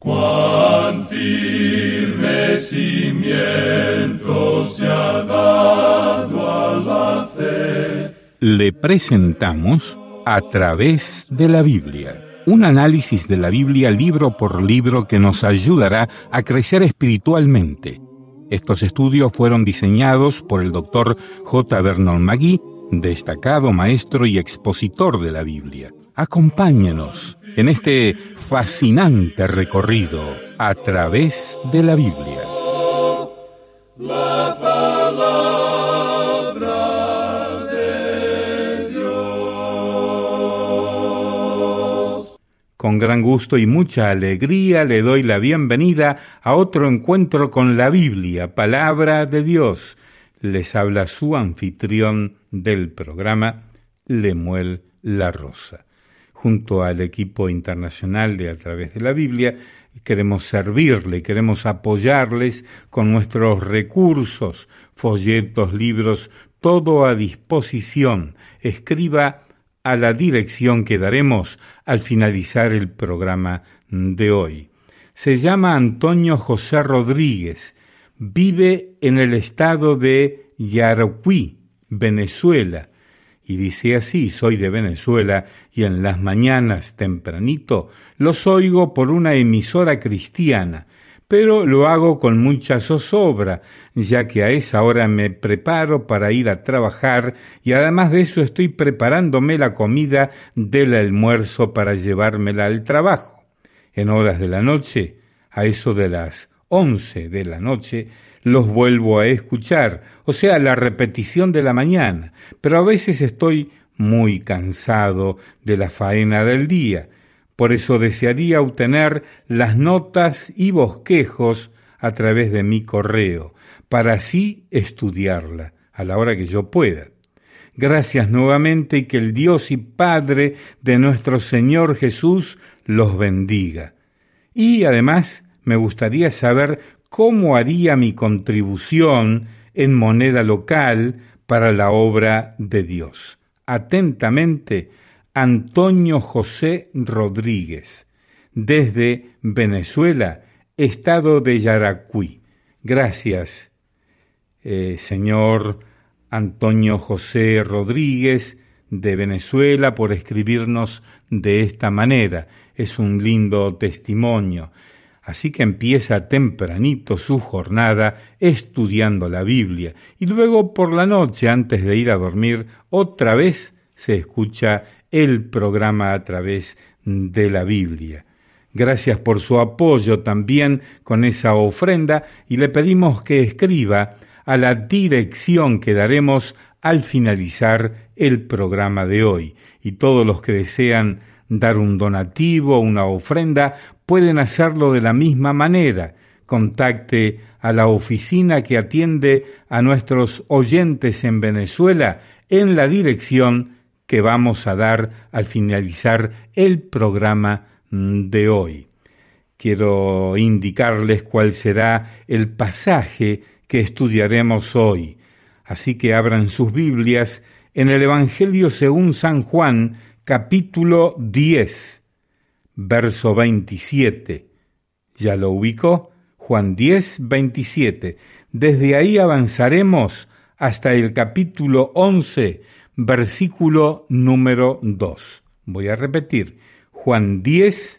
Cuán firme cimiento se ha dado a la fe. Le presentamos A través de la Biblia, un análisis de la Biblia libro por libro que nos ayudará a crecer espiritualmente. Estos estudios fueron diseñados por el Dr. J. Vernon McGee, destacado maestro y expositor de la Biblia. Acompáñenos en este fascinante recorrido a través de la Biblia. La palabra de Dios. Con gran gusto y mucha alegría le doy la bienvenida a otro encuentro con la Biblia, Palabra de Dios. Les habla su anfitrión del programa, Lemuel La Rosa. Junto al equipo internacional de A través de la Biblia, queremos servirle, queremos apoyarles con nuestros recursos, folletos, libros, todo a disposición. Escriba a la dirección que daremos al finalizar el programa de hoy. Se llama Antonio José Rodríguez, vive en el estado de Yaracuy, Venezuela. Y dice así: soy de Venezuela y en las mañanas tempranito los oigo por una emisora cristiana, pero lo hago con mucha zozobra, ya que a esa hora me preparo para ir a trabajar y además de eso estoy preparándome la comida del almuerzo para llevármela al trabajo. En horas de la noche, a eso de las 11 de la noche, los vuelvo a escuchar, o sea, la repetición de la mañana, pero a veces estoy muy cansado de la faena del día. Por eso desearía obtener las notas y bosquejos a través de mi correo, para así estudiarla a la hora que yo pueda. Gracias nuevamente y que el Dios y Padre de nuestro Señor Jesús los bendiga. Y además me gustaría saber cómo haría mi contribución en moneda local para la obra de Dios. Atentamente, Antonio José Rodríguez, desde Venezuela, estado de Yaracuy. Gracias, señor Antonio José Rodríguez, de Venezuela, por escribirnos de esta manera. Es un lindo testimonio. Así que empieza tempranito su jornada estudiando la Biblia y luego por la noche, antes de ir a dormir, otra vez se escucha el programa a través de la Biblia. Gracias por su apoyo también con esa ofrenda y le pedimos que escriba a la dirección que daremos al finalizar el programa de hoy. Y todos los que desean dar un donativo, una ofrenda, pueden hacerlo de la misma manera. Contacte a la oficina que atiende a nuestros oyentes en Venezuela en la dirección que vamos a dar al finalizar el programa de hoy. Quiero indicarles cuál será el pasaje que estudiaremos hoy. Así que abran sus Biblias en el Evangelio según San Juan, capítulo 10, verso 27. ¿Ya lo ubicó? Juan 10, 27. Desde ahí avanzaremos hasta el capítulo 11, versículo número 2. Voy a repetir. Juan 10,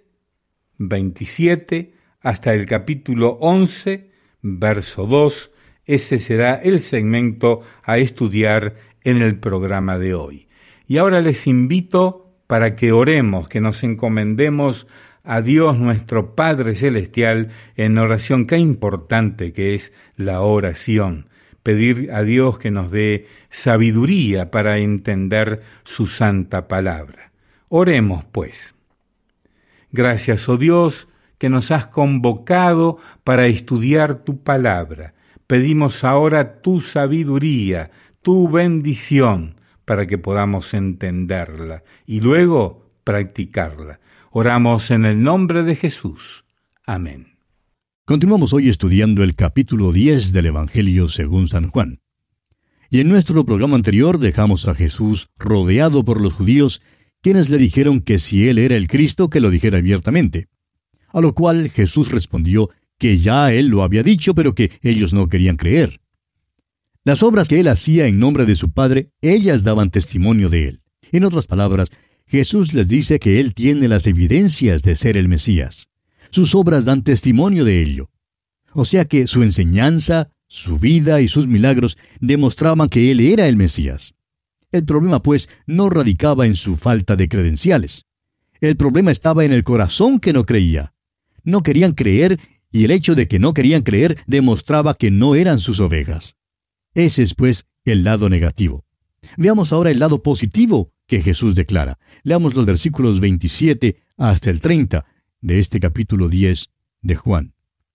27, hasta el capítulo 11, verso 2. Ese será el segmento a estudiar en el programa de hoy. Y ahora les invito para que oremos, que nos encomendemos a Dios nuestro Padre Celestial en oración. Qué importante que es la oración. Pedir a Dios que nos dé sabiduría para entender su santa palabra. Oremos pues. Gracias, oh Dios, que nos has convocado para estudiar tu palabra. Pedimos ahora tu sabiduría, tu bendición, para que podamos entenderla y luego practicarla. Oramos en el nombre de Jesús. Amén. Continuamos hoy estudiando el capítulo 10 del Evangelio según San Juan. Y en nuestro programa anterior dejamos a Jesús rodeado por los judíos, quienes le dijeron que si él era el Cristo, que lo dijera abiertamente. A lo cual Jesús respondió que ya él lo había dicho, pero que ellos no querían creer. Las obras que él hacía en nombre de su Padre, ellas daban testimonio de él. En otras palabras, Jesús les dice que él tiene las evidencias de ser el Mesías. Sus obras dan testimonio de ello. O sea que su enseñanza, su vida y sus milagros demostraban que él era el Mesías. El problema, pues, no radicaba en su falta de credenciales. El problema estaba en el corazón que no creía. No querían creer, y el hecho de que no querían creer demostraba que no eran sus ovejas. Ese es, pues, el lado negativo. Veamos ahora el lado positivo que Jesús declara. Leamos los versículos 27 hasta el 30 de este capítulo 10 de Juan.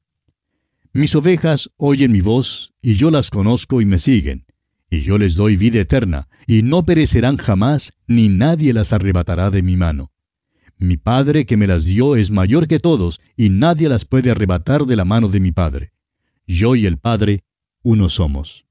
Mis ovejas oyen mi voz, y yo las conozco y me siguen. Y yo les doy vida eterna, y no perecerán jamás, ni nadie las arrebatará de mi mano. Mi Padre que me las dio es mayor que todos, y nadie las puede arrebatar de la mano de mi Padre. Yo y el Padre, uno somos.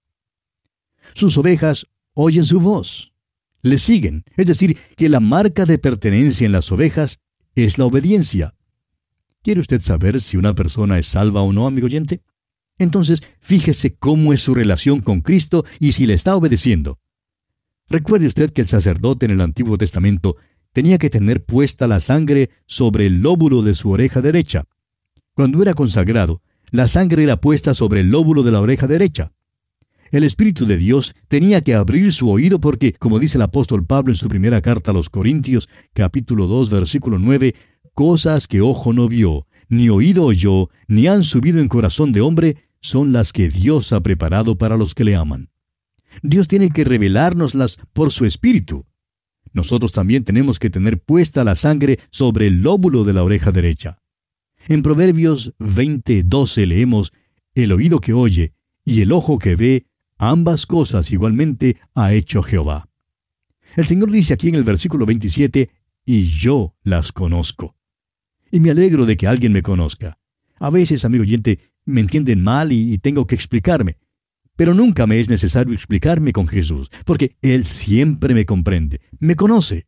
Sus ovejas oyen su voz. Le siguen, es decir, que la marca de pertenencia en las ovejas es la obediencia. ¿Quiere usted saber si una persona es salva o no, amigo oyente? Entonces, fíjese cómo es su relación con Cristo y si le está obedeciendo. Recuerde usted que el sacerdote en el Antiguo Testamento tenía que tener puesta la sangre sobre el lóbulo de su oreja derecha. Cuando era consagrado, la sangre era puesta sobre el lóbulo de la oreja derecha. El Espíritu de Dios tenía que abrir su oído porque, como dice el apóstol Pablo en su primera carta a los Corintios, capítulo 2, versículo 9, cosas que ojo no vio, ni oído oyó, ni han subido en corazón de hombre, son las que Dios ha preparado para los que le aman. Dios tiene que revelárnoslas por su Espíritu. Nosotros también tenemos que tener puesta la sangre sobre el lóbulo de la oreja derecha. En Proverbios 20:12 leemos, el oído que oye y el ojo que ve, ambas cosas igualmente ha hecho Jehová. El Señor dice aquí en el versículo 27, y yo las conozco. Y me alegro de que alguien me conozca. A veces, amigo oyente, me entienden mal y tengo que explicarme. Pero nunca me es necesario explicarme con Jesús, porque Él siempre me comprende, me conoce.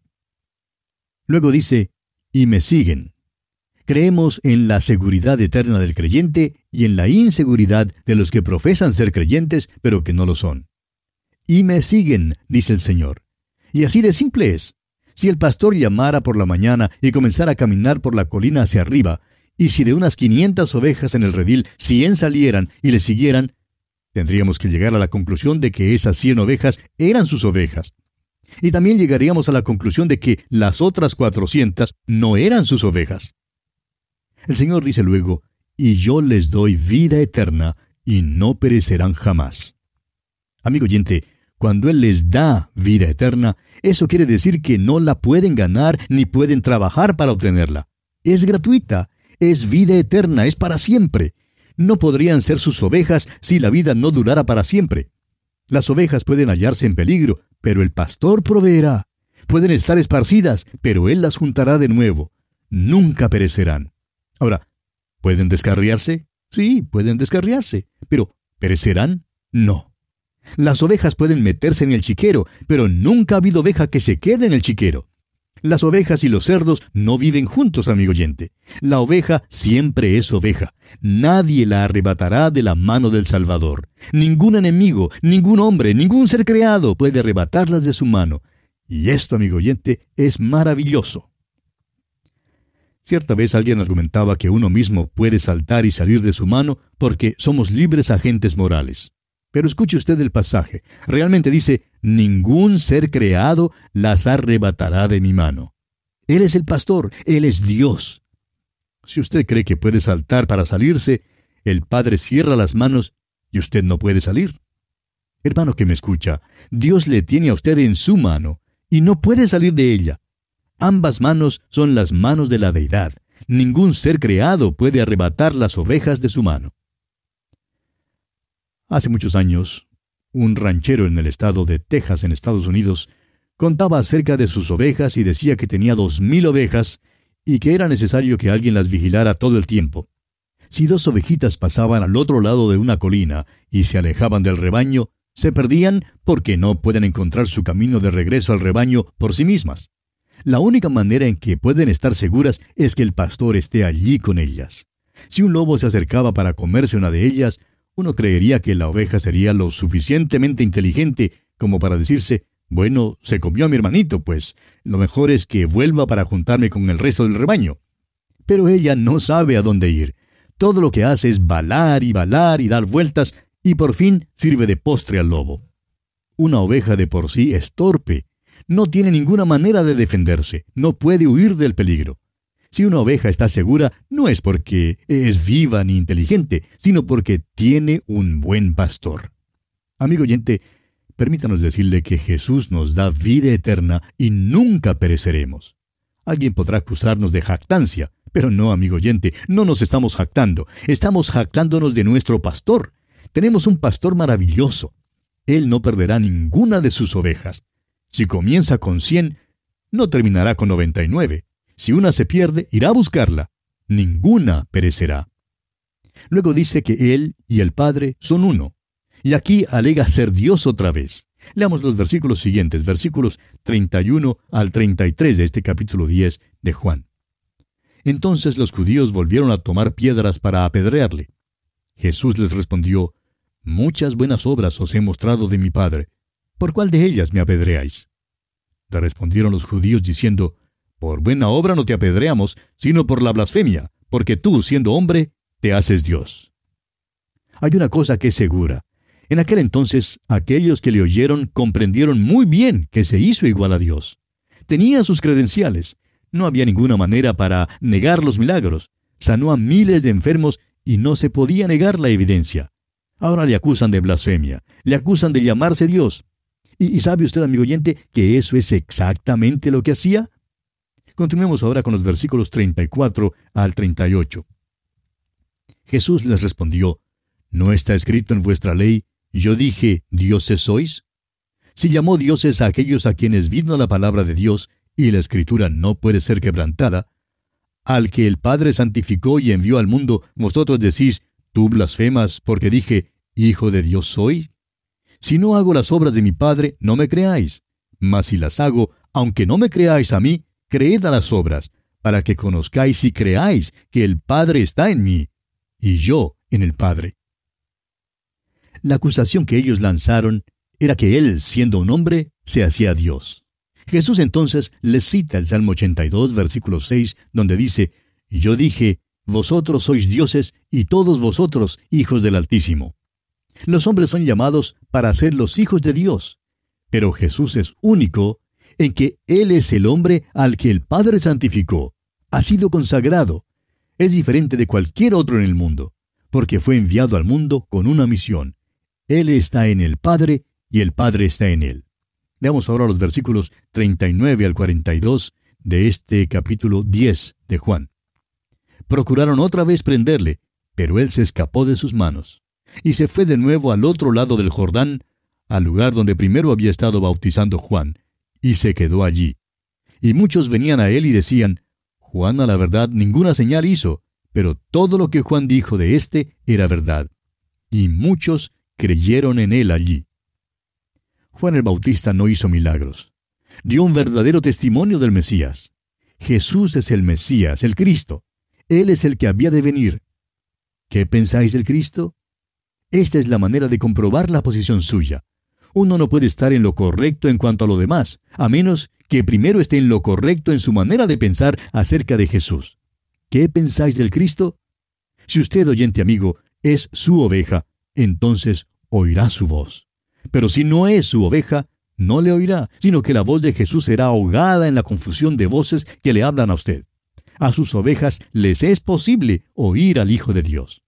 Luego dice, y me siguen. Creemos en la seguridad eterna del creyente y en la inseguridad de los que profesan ser creyentes, pero que no lo son. Y me siguen, dice el Señor. Y así de simple es. Si el pastor llamara por la mañana y comenzara a caminar por la colina hacia arriba, y si de unas 500 ovejas en el redil 100 salieran y le siguieran, tendríamos que llegar a la conclusión de que esas 100 ovejas eran sus ovejas. Y también llegaríamos a la conclusión de que las otras 400 no eran sus ovejas. El Señor dice luego, y yo les doy vida eterna, y no perecerán jamás. Amigo oyente, cuando Él les da vida eterna, eso quiere decir que no la pueden ganar ni pueden trabajar para obtenerla. Es gratuita, es vida eterna, es para siempre. No podrían ser sus ovejas si la vida no durara para siempre. Las ovejas pueden hallarse en peligro, pero el pastor proveerá. Pueden estar esparcidas, pero Él las juntará de nuevo. Nunca perecerán. Ahora, ¿pueden descarriarse? Sí, pueden descarriarse, pero ¿perecerán? No. Las ovejas pueden meterse en el chiquero, pero nunca ha habido oveja que se quede en el chiquero. Las ovejas y los cerdos no viven juntos, amigo oyente. La oveja siempre es oveja. Nadie la arrebatará de la mano del Salvador. Ningún enemigo, ningún hombre, ningún ser creado puede arrebatarlas de su mano. Y esto, amigo oyente, es maravilloso. Cierta vez alguien argumentaba que uno mismo puede saltar y salir de su mano porque somos libres agentes morales. Pero escuche usted el pasaje. Realmente dice, ningún ser creado las arrebatará de mi mano. Él es el pastor, Él es Dios. Si usted cree que puede saltar para salirse, el Padre cierra las manos y usted no puede salir. Hermano que me escucha, Dios le tiene a usted en su mano y no puede salir de ella. Ambas manos son las manos de la deidad. Ningún ser creado puede arrebatar las ovejas de su mano. Hace muchos años, un ranchero en el estado de Texas, en Estados Unidos, contaba acerca de sus ovejas y decía que tenía 2,000 ovejas y que era necesario que alguien las vigilara todo el tiempo. Si 2 ovejitas pasaban al otro lado de una colina y se alejaban del rebaño, se perdían porque no pueden encontrar su camino de regreso al rebaño por sí mismas. La única manera en que pueden estar seguras es que el pastor esté allí con ellas. Si un lobo se acercaba para comerse una de ellas, uno creería que la oveja sería lo suficientemente inteligente como para decirse, bueno, se comió a mi hermanito, pues lo mejor es que vuelva para juntarme con el resto del rebaño. Pero ella no sabe a dónde ir. Todo lo que hace es balar y dar vueltas, y por fin sirve de postre al lobo. Una oveja de por sí es torpe. No tiene ninguna manera de defenderse, no puede huir del peligro. Si una oveja está segura, no es porque es viva ni inteligente, sino porque tiene un buen pastor. Amigo oyente, permítanos decirle que Jesús nos da vida eterna y nunca pereceremos. Alguien podrá acusarnos de jactancia, pero no, amigo oyente, no nos estamos jactando. Estamos jactándonos de nuestro pastor. Tenemos un pastor maravilloso. Él no perderá ninguna de sus ovejas. Si comienza con 100, no terminará con 99. Si una se pierde, irá a buscarla. Ninguna perecerá. Luego dice que Él y el Padre son uno. Y aquí alega ser Dios otra vez. Leamos los versículos siguientes, versículos 31 al 33 de este capítulo 10 de Juan. Entonces los judíos volvieron a tomar piedras para apedrearle. Jesús les respondió, muchas buenas obras os he mostrado de mi Padre. ¿Por cuál de ellas me apedreáis? Le respondieron los judíos diciendo, por buena obra no te apedreamos, sino por la blasfemia, porque tú, siendo hombre, te haces Dios. Hay una cosa que es segura. En aquel entonces, aquellos que le oyeron comprendieron muy bien que se hizo igual a Dios. Tenía sus credenciales. No había ninguna manera para negar los milagros. Sanó a miles de enfermos y no se podía negar la evidencia. Ahora le acusan de blasfemia. Le acusan de llamarse Dios. ¿Y sabe usted, amigo oyente, que eso es exactamente lo que hacía? Continuemos ahora con los versículos 34 al 38. Jesús les respondió, ¿no está escrito en vuestra ley, yo dije, dioses sois? Si llamó dioses a aquellos a quienes vino la palabra de Dios, y la Escritura no puede ser quebrantada, al que el Padre santificó y envió al mundo, vosotros decís, tú blasfemas, porque dije, Hijo de Dios soy. Si no hago las obras de mi Padre, no me creáis. Mas si las hago, aunque no me creáis a mí, creed a las obras, para que conozcáis y creáis que el Padre está en mí, y yo en el Padre. La acusación que ellos lanzaron era que Él, siendo un hombre, se hacía Dios. Jesús entonces les cita el Salmo 82, versículo 6, donde dice, yo dije, vosotros sois dioses y todos vosotros hijos del Altísimo. Los hombres son llamados para ser los hijos de Dios, pero Jesús es único en que Él es el hombre al que el Padre santificó, ha sido consagrado. Es diferente de cualquier otro en el mundo, porque fue enviado al mundo con una misión. Él está en el Padre y el Padre está en Él. Veamos ahora los versículos 39 al 42 de este capítulo 10 de Juan. Procuraron otra vez prenderle, pero él se escapó de sus manos, y se fue de nuevo al otro lado del Jordán, al lugar donde primero había estado bautizando Juan, y se quedó allí. Y muchos venían a él y decían, Juan a la verdad ninguna señal hizo, pero todo lo que Juan dijo de éste era verdad. Y muchos creyeron en él allí. Juan el Bautista no hizo milagros. Dio un verdadero testimonio del Mesías. Jesús es el Mesías, el Cristo. Él es el que había de venir. ¿Qué pensáis del Cristo? Esta es la manera de comprobar la posición suya. Uno no puede estar en lo correcto en cuanto a lo demás, a menos que primero esté en lo correcto en su manera de pensar acerca de Jesús. ¿Qué pensáis del Cristo? Si usted, oyente amigo, es su oveja, entonces oirá su voz. Pero si no es su oveja, no le oirá, sino que la voz de Jesús será ahogada en la confusión de voces que le hablan a usted. A sus ovejas les es posible oír al Hijo de Dios.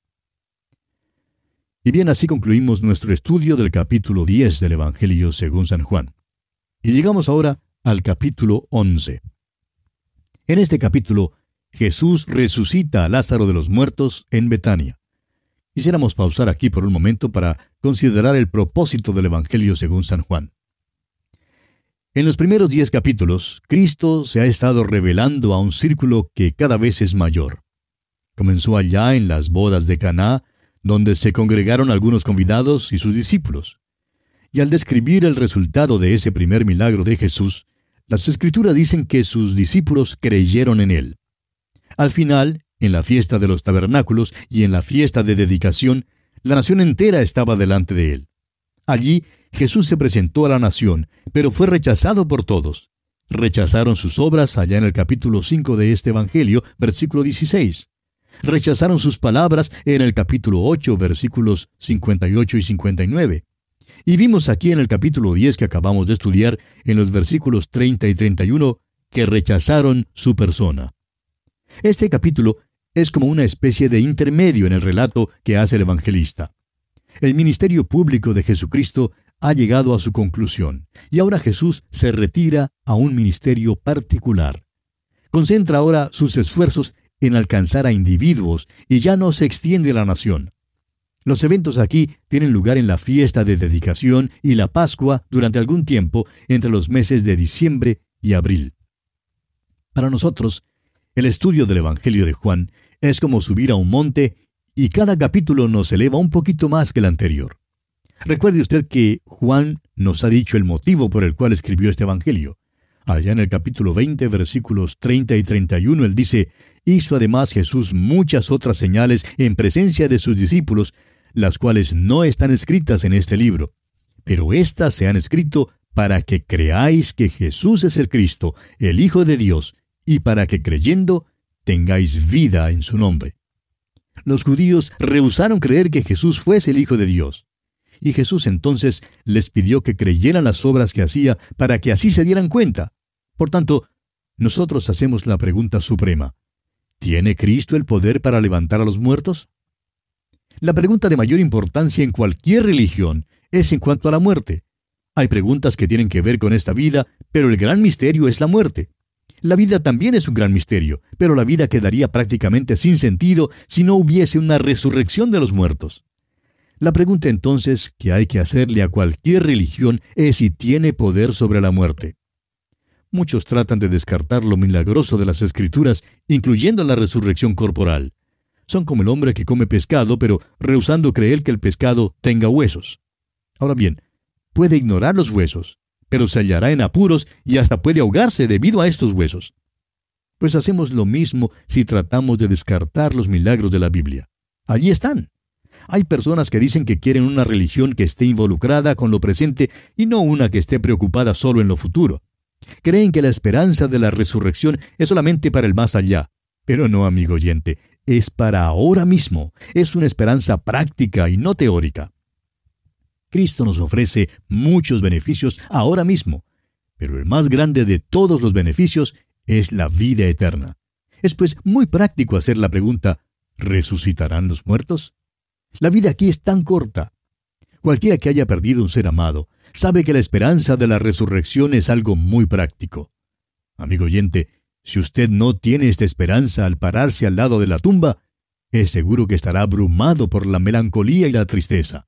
Y bien, así concluimos nuestro estudio del capítulo 10 del Evangelio según San Juan. Y llegamos ahora al capítulo 11. En este capítulo, Jesús resucita a Lázaro de los muertos en Betania. Quisiéramos pausar aquí por un momento para considerar el propósito del Evangelio según San Juan. En los primeros 10 capítulos, Cristo se ha estado revelando a un círculo que cada vez es mayor. Comenzó allá en las bodas de Caná, donde se congregaron algunos convidados y sus discípulos. Y al describir el resultado de ese primer milagro de Jesús, Las Escrituras dicen que sus discípulos creyeron en él. Al final, en la fiesta de los tabernáculos y en la fiesta de dedicación, la nación entera estaba delante de él. Allí Jesús se presentó a la nación, pero fue rechazado por todos. Rechazaron sus obras allá en el capítulo 5 de este Evangelio, versículo 16. Rechazaron sus palabras en el capítulo 8, versículos 58 y 59. Y vimos aquí en el capítulo 10 que acabamos de estudiar, en los versículos 30 y 31, que rechazaron su persona. Este capítulo es como una especie de intermedio en el relato que hace el evangelista. El ministerio público de Jesucristo ha llegado a su conclusión, y ahora Jesús se retira a un ministerio particular. Concentra ahora sus esfuerzos en alcanzar a individuos y ya no se extiende a la nación. Los eventos aquí tienen lugar en la fiesta de dedicación y la Pascua durante algún tiempo entre los meses de diciembre y abril. Para nosotros, el estudio del Evangelio de Juan es como subir a un monte y cada capítulo nos eleva un poquito más que el anterior. Recuerde usted que Juan nos ha dicho el motivo por el cual escribió este Evangelio. Allá en el capítulo 20, versículos 30 y 31, él dice: «Hizo además Jesús muchas otras señales en presencia de sus discípulos, las cuales no están escritas en este libro. Pero éstas se han escrito para que creáis que Jesús es el Cristo, el Hijo de Dios, y para que creyendo tengáis vida en su nombre». Los judíos rehusaron creer que Jesús fuese el Hijo de Dios. Y Jesús entonces les pidió que creyeran las obras que hacía para que así se dieran cuenta. Por tanto, nosotros hacemos la pregunta suprema: ¿tiene Cristo el poder para levantar a los muertos? La pregunta de mayor importancia en cualquier religión es en cuanto a la muerte. Hay preguntas que tienen que ver con esta vida, pero el gran misterio es la muerte. La vida también es un gran misterio, pero la vida quedaría prácticamente sin sentido si no hubiese una resurrección de los muertos. La pregunta entonces que hay que hacerle a cualquier religión es si tiene poder sobre la muerte. Muchos tratan de descartar lo milagroso de las Escrituras, incluyendo la resurrección corporal. Son como el hombre que come pescado, pero rehusando creer que el pescado tenga huesos. Ahora bien, puede ignorar los huesos, pero se hallará en apuros y hasta puede ahogarse debido a estos huesos. Pues hacemos lo mismo si tratamos de descartar los milagros de la Biblia. Allí están. Hay personas que dicen que quieren una religión que esté involucrada con lo presente y no una que esté preocupada solo en lo futuro. Creen que la esperanza de la resurrección es solamente para el más allá. Pero no, amigo oyente, es para ahora mismo. Es una esperanza práctica y no teórica. Cristo nos ofrece muchos beneficios ahora mismo, pero el más grande de todos los beneficios es la vida eterna. Es pues muy práctico hacer la pregunta: ¿resucitarán los muertos? La vida aquí es tan corta. Cualquiera que haya perdido un ser amado sabe que la esperanza de la resurrección es algo muy práctico. Amigo oyente, si usted no tiene esta esperanza al pararse al lado de la tumba, es seguro que estará abrumado por la melancolía y la tristeza.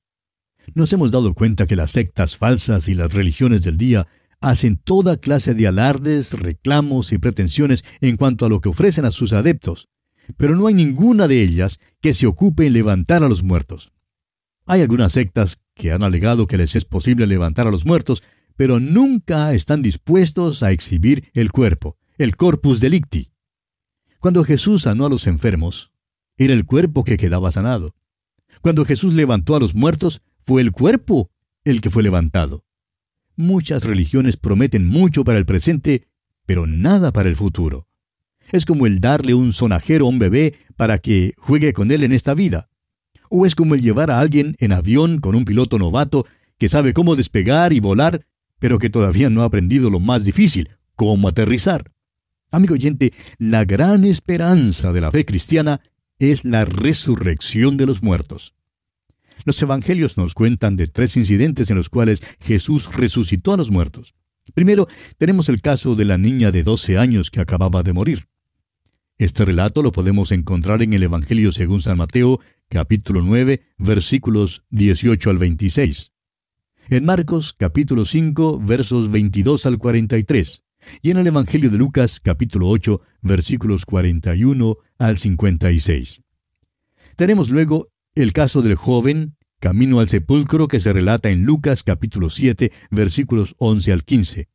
Nos hemos dado cuenta que las sectas falsas y las religiones del día hacen toda clase de alardes, reclamos y pretensiones en cuanto a lo que ofrecen a sus adeptos, pero no hay ninguna de ellas que se ocupe en levantar a los muertos. Hay algunas sectas que han alegado que les es posible levantar a los muertos, pero nunca están dispuestos a exhibir el cuerpo, el corpus delicti. Cuando Jesús sanó a los enfermos, era el cuerpo que quedaba sanado. Cuando Jesús levantó a los muertos, fue el cuerpo el que fue levantado. Muchas religiones prometen mucho para el presente, pero nada para el futuro. Es como el darle un sonajero a un bebé para que juegue con él en esta vida. O es como el llevar a alguien en avión con un piloto novato que sabe cómo despegar y volar, pero que todavía no ha aprendido lo más difícil, cómo aterrizar. Amigo oyente, la gran esperanza de la fe cristiana es la resurrección de los muertos. Los evangelios nos cuentan de 3 incidentes en los cuales Jesús resucitó a los muertos. Primero, tenemos el caso de la niña de 12 años que acababa de morir. Este relato lo podemos encontrar en el Evangelio según San Mateo, capítulo 9, versículos 18 al 26. En Marcos, capítulo 5, versos 22 al 43. Y en el Evangelio de Lucas, capítulo 8, versículos 41 al 56. Tenemos luego el caso del joven camino al sepulcro que se relata en Lucas capítulo 7, versículos 11 al 15.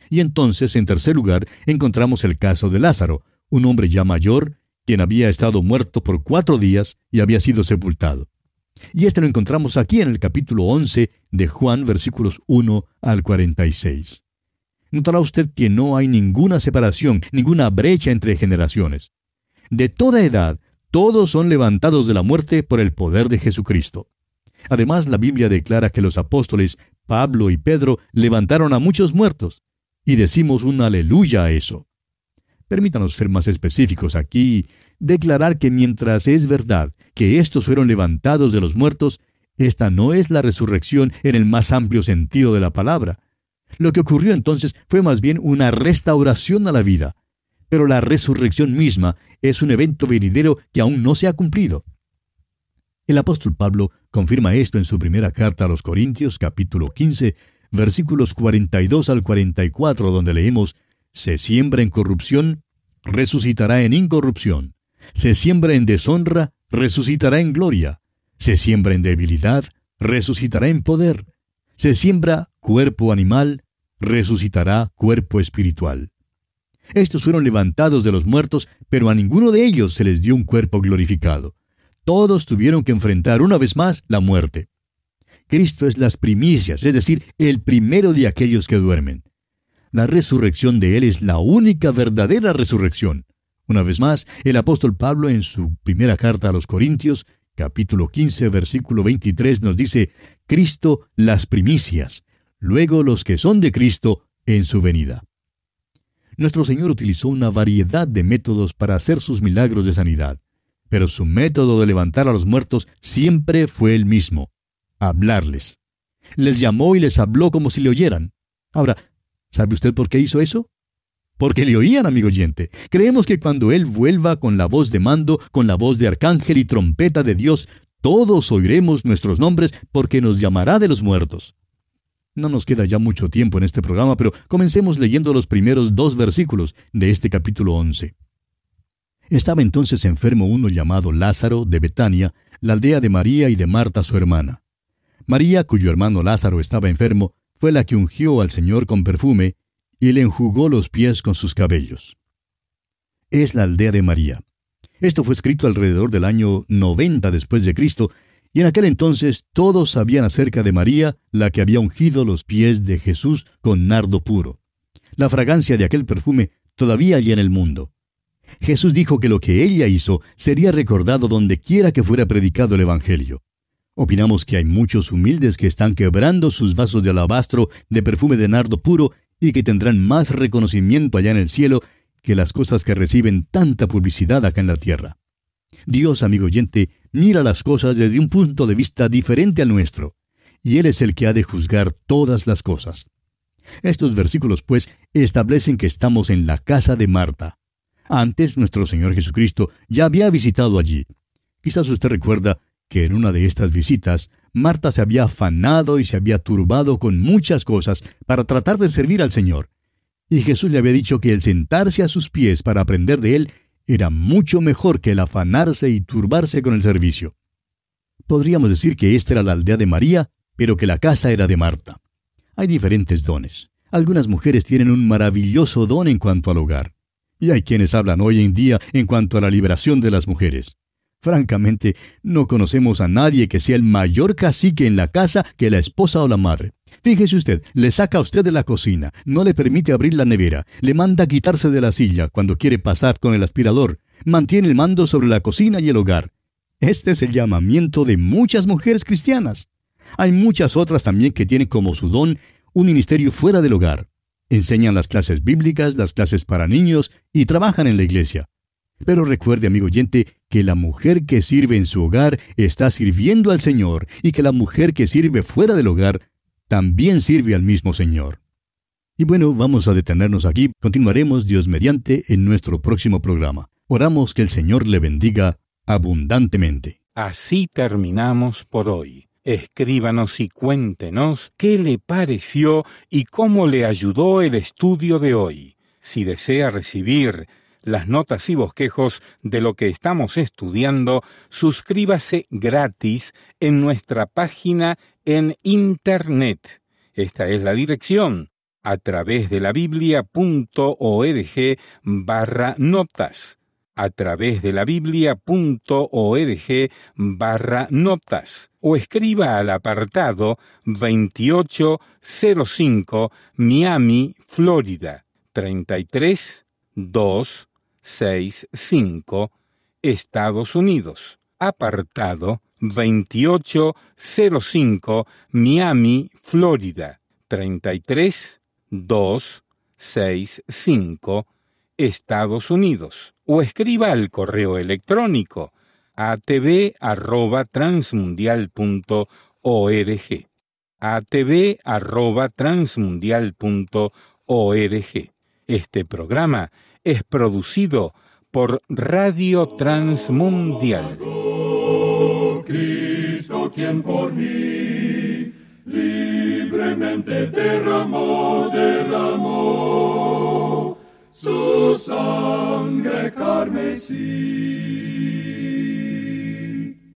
Y entonces, en tercer lugar, encontramos el caso de Lázaro, un hombre ya mayor, quien había estado muerto por 4 días y había sido sepultado. Y este lo encontramos aquí en el capítulo 11 de Juan, versículos 1 al 46. Notará usted que no hay ninguna separación, ninguna brecha entre generaciones. De toda edad, todos son levantados de la muerte por el poder de Jesucristo. Además, la Biblia declara que los apóstoles Pablo y Pedro levantaron a muchos muertos, y decimos un aleluya a eso. Permítanos ser más específicos aquí y declarar que mientras es verdad que estos fueron levantados de los muertos, esta no es la resurrección en el más amplio sentido de la palabra. Lo que ocurrió entonces fue más bien una restauración a la vida. Pero la resurrección misma es un evento venidero que aún no se ha cumplido. El apóstol Pablo confirma esto en su primera carta a los Corintios, capítulo 15, versículos 42 al 44, donde leemos: Se siembra en corrupción, resucitará en incorrupción. Se siembra en deshonra, resucitará en gloria. Se siembra en debilidad, resucitará en poder. Se siembra cuerpo animal, resucitará cuerpo espiritual. Estos fueron levantados de los muertos, pero a ninguno de ellos se les dio un cuerpo glorificado. Todos tuvieron que enfrentar una vez más la muerte. Cristo es las primicias, es decir, el primero de aquellos que duermen. La resurrección de Él es la única verdadera resurrección. Una vez más, el apóstol Pablo en su primera carta a los Corintios, capítulo 15, versículo 23, nos dice: Cristo las primicias, luego los que son de Cristo en su venida. Nuestro Señor utilizó una variedad de métodos para hacer sus milagros de sanidad, pero su método de levantar a los muertos siempre fue el mismo: hablarles. Les llamó y les habló como si le oyeran. Ahora, ¿sabe usted por qué hizo eso? Porque le oían, amigo oyente. Creemos que cuando Él vuelva con la voz de mando, con la voz de arcángel y trompeta de Dios, todos oiremos nuestros nombres porque nos llamará de los muertos. No nos queda ya mucho tiempo en este programa, pero comencemos leyendo los primeros 2 versículos de este capítulo 11. Estaba entonces enfermo uno llamado Lázaro de Betania, la aldea de María y de Marta su hermana. María, cuyo hermano Lázaro estaba enfermo, fue la que ungió al Señor con perfume y le enjugó los pies con sus cabellos. Es la aldea de María. Esto fue escrito alrededor del año 90 después de Cristo, y en aquel entonces todos sabían acerca de María, la que había ungido los pies de Jesús con nardo puro. La fragancia de aquel perfume todavía hay en el mundo. Jesús dijo que lo que ella hizo sería recordado donde quiera que fuera predicado el Evangelio. Opinamos que hay muchos humildes que están quebrando sus vasos de alabastro de perfume de nardo puro y que tendrán más reconocimiento allá en el cielo que las cosas que reciben tanta publicidad acá en la tierra. Dios, amigo oyente, mira las cosas desde un punto de vista diferente al nuestro, y Él es el que ha de juzgar todas las cosas. Estos versículos, pues, establecen que estamos en la casa de Marta. Antes, nuestro Señor Jesucristo ya había visitado allí. Quizás usted recuerda que en una de estas visitas, Marta se había afanado y se había turbado con muchas cosas para tratar de servir al Señor. Y Jesús le había dicho que el sentarse a sus pies para aprender de Él era mucho mejor que el afanarse y turbarse con el servicio. Podríamos decir que esta era la aldea de María, pero que la casa era de Marta. Hay diferentes dones. Algunas mujeres tienen un maravilloso don en cuanto al hogar. Y hay quienes hablan hoy en día en cuanto a la liberación de las mujeres. Francamente, no conocemos a nadie que sea el mayor cacique en la casa que la esposa o la madre. Fíjese usted, le saca a usted de la cocina, no le permite abrir la nevera, le manda quitarse de la silla cuando quiere pasar con el aspirador, mantiene el mando sobre la cocina y el hogar. Este es el llamamiento de muchas mujeres cristianas. Hay muchas otras también que tienen como su don un ministerio fuera del hogar. Enseñan las clases bíblicas, las clases para niños y trabajan en la iglesia. Pero recuerde, amigo oyente, que la mujer que sirve en su hogar está sirviendo al Señor y que la mujer que sirve fuera del hogar también sirve al mismo Señor. Y bueno, vamos a detenernos aquí. Continuaremos, Dios mediante, en nuestro próximo programa. Oramos que el Señor le bendiga abundantemente. Así terminamos por hoy. Escríbanos y cuéntenos qué le pareció y cómo le ayudó el estudio de hoy. Si desea recibir las notas y bosquejos de lo que estamos estudiando, suscríbase gratis en nuestra página en Internet. Esta es la dirección: a través de la Biblia.org/notas, a través de la Biblia.org/notas, o escriba al apartado 2805 Miami, Florida, 33265, Estados Unidos. Apartado 2805 Miami, Florida, 33265, Estados Unidos. O escriba al correo electrónico atv@transmundial.org, atv@transmundial.org. Este programa es producido por Radio Transmundial. Cristo, quien por mí libremente derramó su sangre carmesí.